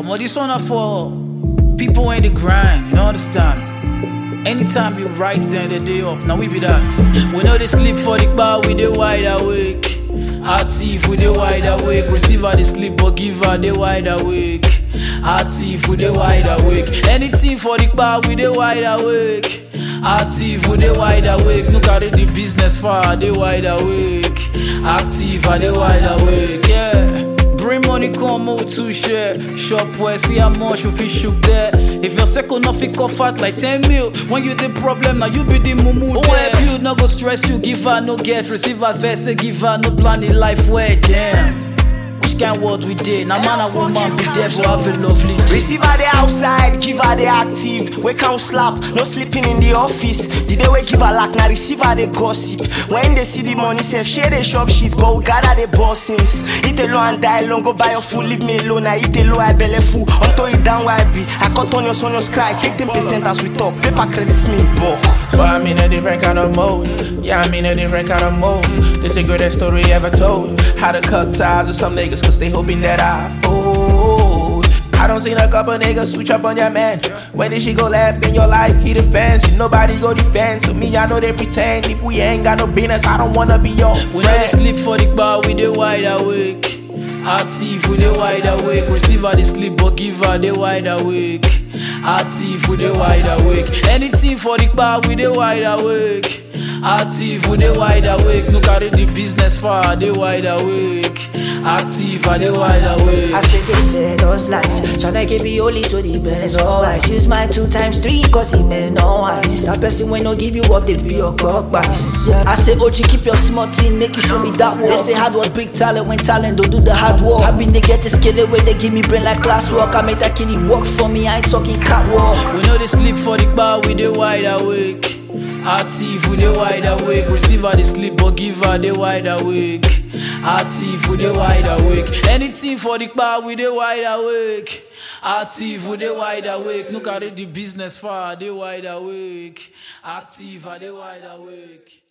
Omo, this one are for people in the grind, you know, understand? Anytime you write, then the day up. Now we be that. We know they sleep for the bar, we dey wide awake. Our thief, we dey wide awake. Receiver they sleep, but giver they wide awake. Our thief, we dey wide awake. Anything for the bar, we dey wide awake. Our thief, we dey wide awake. Look at the business far, they wide awake. Active, and they wide awake, yeah. Bring money, come out to share. Shop where see how much you fish shoot there. If your second nothing cough out like 10 mil, when you the problem, now you be the mumu there. Help you, no go stress you, give her no get. Receive her verse, give her no plan in life where damn. Which kind word we did? Now man and woman be there for have a lovely day. Receive her the outside, give her the active. We can't slap, no sleeping in the office. The day we give her lack, now receive her the gossip. When they see the money, say share the shop shit, but we gather the bossings. Eat alone and die alone, go buy your food, leave me alone. I eat alone, I belly full. Until it down where I be. I cut on your son, your cry, take 10% as we talk. Paper credits me in bulk. But I'm in a different kind of mode. Yeah, I'm in a different kind of mode. This the greatest story ever told. How to cut ties with some niggas cause they hoping that I fold. I don't seen a couple niggas switch up on your man. When did she go left in your life? He defends. Nobody go defend. So me, I know they pretend. If we ain't got no business, I don't wanna be your friend. We know they sleep for the bar, we dey wide awake. Our thief, we dey wide awake. Receiver they sleep, but giver they wide awake. Our thief, we dey wide awake. Anything for the bar, we dey wide awake. Our thief, we dey wide awake. Look at the business far, they wide awake. Active, and they wide awake. I say they fed us lies. Tryna give me only so the best always. Use my 2 times 3 cause he may no wise. That person when no give you update be your clock bias. Yeah. I say OG keep your smart team, make you show me that work. They say hard work big talent, when talent don't do the hard work. I been they get the skill away, they give me brain like classwork. I make that kitty work for me, I ain't talking catwalk. We know they sleep for the bar, we dey wide awake. Our thief, we dey wide awake. Receiver they sleep, but giver they wide awake. Our thief, we dey wide awake. Anything for the bar, we dey wide awake. Our thief, we dey wide awake. Look at the business far, they wide awake. Active, and they wide awake.